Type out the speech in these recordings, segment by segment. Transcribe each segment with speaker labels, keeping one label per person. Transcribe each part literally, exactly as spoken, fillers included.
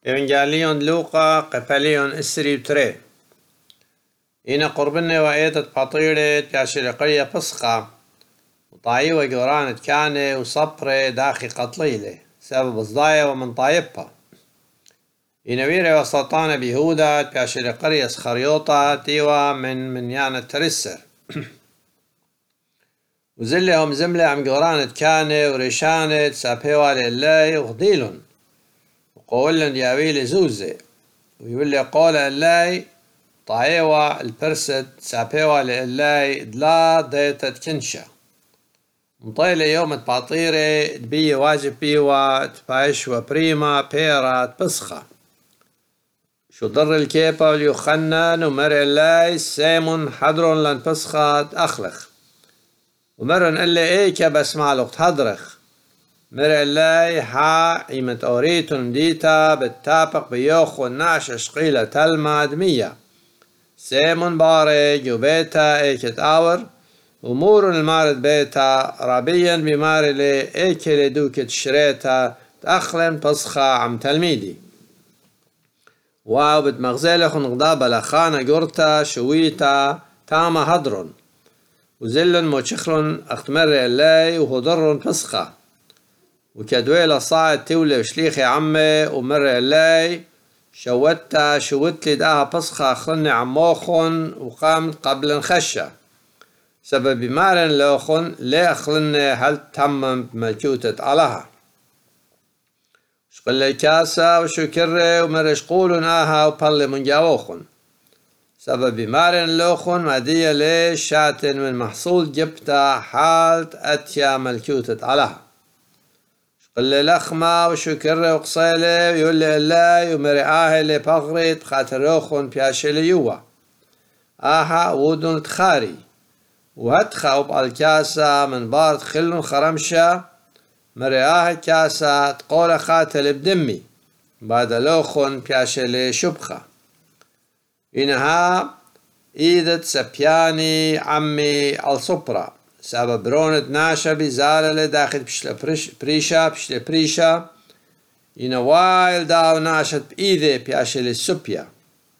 Speaker 1: إيفنجاليون لوقا قبليون إسري بتري إنا قربنا وإيتت بطيرة كاشر قرية فسقة وطايوة جورانت كانة وصبرة داخي قتليلة سبب صدايا ومن طايبها إنا ويرة وسلطانة بيهودا كاشر قرية سخريوطة تيوة من منيانة ترسر وزلهم زملة عم جورانت كانة وريشانت سابيوة لله وخديلن وقولن ياويل زوزة ويقول لي قول الله طايوة البرسد سابيوة لله دلا ديتت كنشا مطيلة يوم تباطيرة تبي واجب بيوة تبايش وبريما بيرا تبسخة شو ضر الكيبة واليوخنن ومر الله سيمون حضرون لن بسخة تأخلخ ومرن اللي ايكا بسمع لقت حضرخ مر الله حا ايمت اوريتون ديتا بالتابق بيوخ والنعش اشقيلة تلمة دمية سيمون بارج وبيتا ايكت اور امور المارد بيتا رابيا بمارلي ايكي لدوكت شريتا تأخلن بسخة عم تلميدي واو بتمغزلخ نغضابة لخانة جورتا شويتا تاما هدرون وزلن موشخرن اختمر اللي وهضرن بسخة وكدويلة صاعد تولي وشليخي عمي ومر اللي شوتا شوتلي داها بسخة اخلني عموخن وقامت قبل خشة سبب مارن لوخن ليه اخلني هل تمم بملكوتة علىها شقل لي كاسة وشكري ومرش قولن آها وبالي من جاوخن سبب مارن لوخن مادية ليش شاتن من محصول جبتا حالت اتيا ملكوتة علىها شقل لي لخمة وشكري وقصيلي ويقول لي الله ومري آهي لي بغريت خاطر روخن بياشي ليوا آها ودن تخاري وهتخاو بالكاسة من بارد خلن خرمشة مرياه كاسة تقول خاتل بدمي بعد لوخن بياشلي شبخة إنها إيدت سبياني عمي الصبرة سبب رونت ناشا بزالة داخل بشل بريشا بشل بريشا إنا وايل داو ناشت بإيدي بياشلي السبيا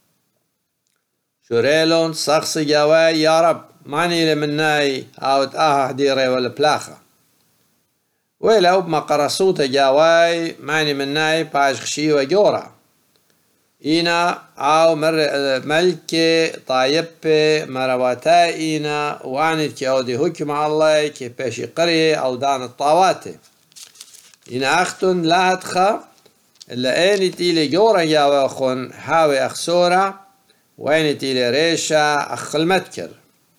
Speaker 1: شوريلون سخص جواي يا رب ماني لمناي أو تآها حديري ولا بلاخة ولو بما قرصوت جاواي ماني مناي باش خشي وجورا إينا أو مر ملكي طايبة مرواتا إينا وانت كيودي حكم الله كي باشي قرية أو دان الطاواتي إينا أختن لا تخا إلا أيني تيلي جورا جاواخن هاوي أخسورا وأيني تيلي ريشا أخل متكر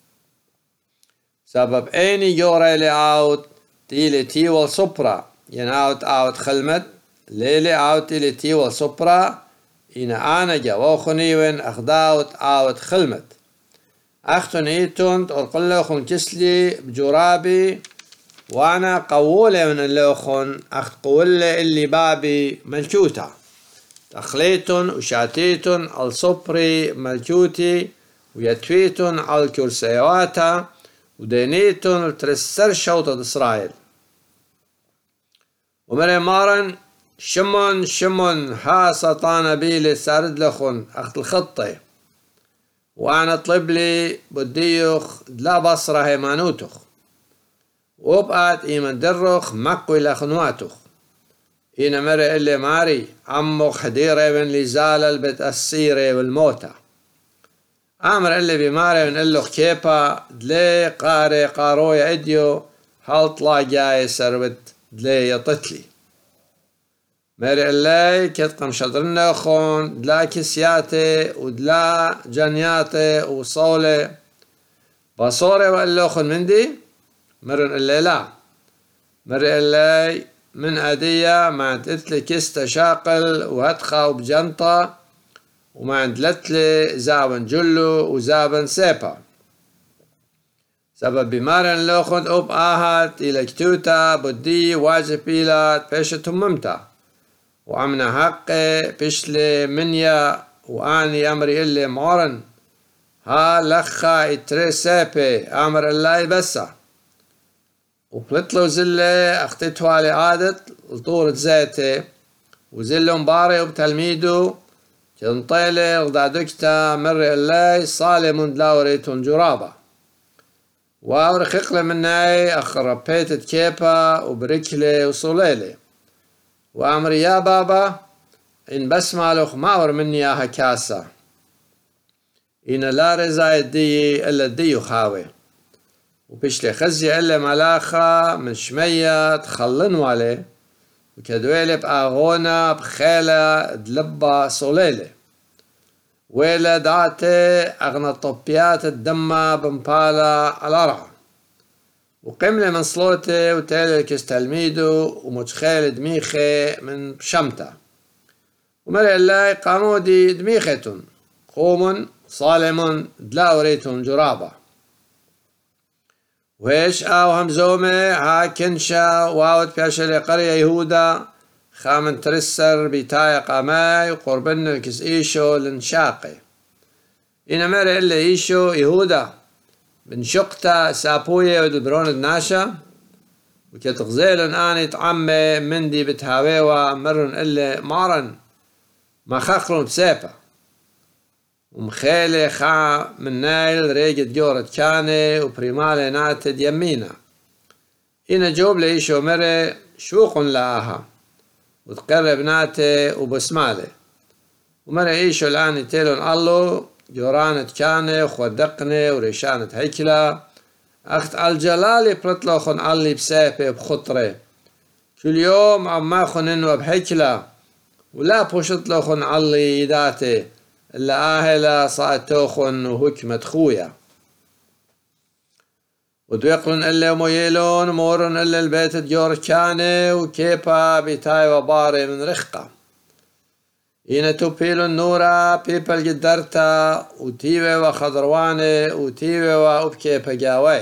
Speaker 1: سبب أيني جورا اللي عاود تيلي تيول صبرا يناوت آوت خلمت ليلي آوت تيلي تيول صبرا إنا أنا جواخني وين أخداوت آوت خلمت أختن إيتون تقلقون كسلي بجرابي وأنا قولي من اللوخن أخت قولي اللي بابي ملكوتا تخليتون وشاتيتون الصبري ملكوتي ويتويتون على الكرسيواتا ودينيتون الترسر شوطة إسرائيل ومري مارن شمون شمون ها سطانا بيلي سارد لخن أخت الخطة وأنا طلب لي بديوخ دلا بصرة هيمانوتخ وبقات إيمن درخ مقوي لخنواتخ إينا مري اللي ماري عمو حديري من لزالة البت السيري والموتى امر اللي بماري من اللو كيبا دلي قاري قارويا اديو هالطلا جاي سربت دلي يطتلي ماري اللي كتقم شطرنا خون دلا كسياتي ودلا جنياتي وصولي بصوري وقال خون مندي مرن اللي لا مري اللي من أدية ما تتلي كست شاقل وهتخا وبجنطة وما عندلتلي زابن جلو وزابن سيبا سبب بمارن لوخد أوب آهات إلى كتوتا بدي واجب إلى بيشتهم ممتا وعمنا حقي بشلي منيا وآني أمري إلي مارن ها لخا اتري سيبي أمر الله بسا وقلت له زلة أخطيتها لعادت لطورة زيتي وزلهم باري وبتلميدو كنطيلة غدادكتا مر اللي صالم دلاوريتون جرابة وأورخقل مناي أخربيتت كيبا وبركلة وصوليلة وأمري يا بابا إن بسمالوخ ماور مني ياها كاسة إن لا رزا الدي إلا الدي خاوي وبشلي خزي إلا ملاخة من شمية تخلنوا عليه وكدويلة بأغونا بخيلة دلبة صوليلة ويلا دعتي أغنى طبيات الدمة بمبالا الأرعى وقملة من صلوتي وتالي الكس تلميدو ومتخيل دميخي من بشمتة ومرئ الله قامودي دميختون قوم صالم دلاوريتون جرابة ويش آو همزومي ها كنشا واوت بياشلي قرية يهودا خامن ترسر بيتايا قاماي وقربن الكس إيشو لنشاقي إنا مرئ اللي إيشو يهودا بن شقتا سابوية ودبرون الناشا وكتغزيلن آني تعمي مندي بتهاويوا مرن اللي مارن ما خخرون بسيبا ومخيلي خا من نايل ريجت جورت كاني وبريمالي ناتد يمينا إنا جوب لإيشو مري شوق لآها وتقرب ناتي وبسمالي ومري إيشو الآن تيلون الله جورانت كاني وخودقني وريشانت هيكلا أخت الجلالي برطلوخن اللي بسيبي بخطري كل يوم عما خننوا بهيكلا ولا بوشط لوخن علي يداتي إلا آهلا صاتوخن وهكمة خويا ودويقلن إلا مويلون مورن إلا البيت ديور كاني وكيبا بيتاي وباري من رخقة إنا توبيلون نورا بيبل قدرتا وتيوي وخضرواني وتيوي وأبكيبا جاوي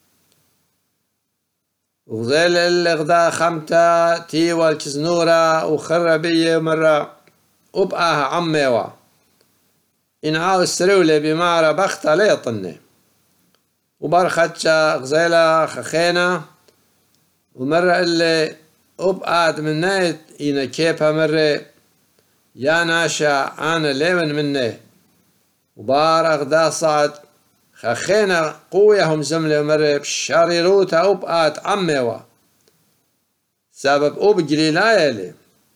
Speaker 1: وغزيل الغدا خمتا تيوى الكزنورة وخربية مرة وبقاها عميوة إن عاو السرولة بمارة بختا ليطني وبرختشا غزيلة خخينة ومرة اللي وبقاد من نايت إنا كيبها مرة يا ناشا أنا ليمن مني وبار أغدا صعد خخينا قويهم زملة مرة بشاريروتا أوبقات عميوا سبب أوب جليلايلي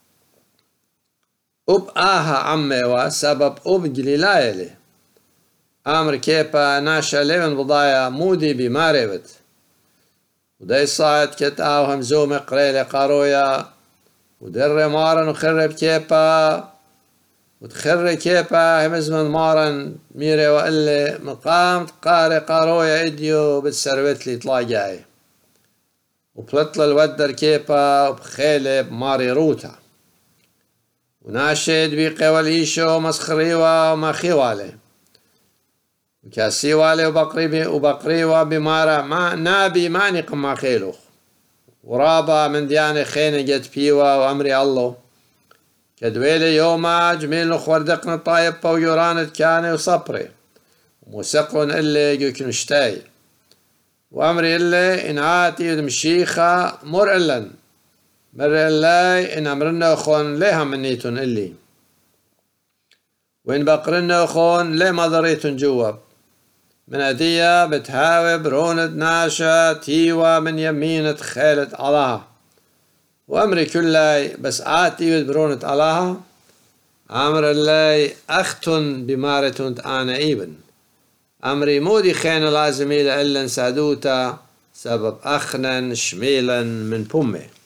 Speaker 1: أوبقاها عميوا سبب أوب جليلايلي أمر كيبا ناشا لمن بضايا مودي بماريبت ودي صاعد كتاوهم زومي قريلي قارويا ودر مارن وخرب كيبا وتخري كيبا همزمن مارن ميري وقلي مقام قاري قارويا إديو بتسربت لي طلاجاي وبلطل الودر كيبا وبخيلي بماري روتا وناشد بيقي والإيشو مسخريوا وماخيوالي وكاسيوالي وبقري وبقريوا بمارا ما نابي ماني قما خيلوخ ورابا من دياني خيني جت بيوا وأمري الله كدويلي يوما جميل نخوردقنا طايب ويورانت كاني وصبري وموسقون اللي جوكن شتاي وأمري اللي إن عاتي ودمشيخة مر إلن مر اللي إن أمرنا أخون ليها منيتون اللي وإن بقرنا أخون ليه ما ضريتون جواب من أدية بتهاوي بروند ناشا تيوى من يمينة خيلة علاها وأمري كلي بس آتي برونة علاها أمر اللي أختن بمارتون أنا إيبن أمري مودي خين لازمي لإلن سادوتا سبب أخنن شميلا من بومي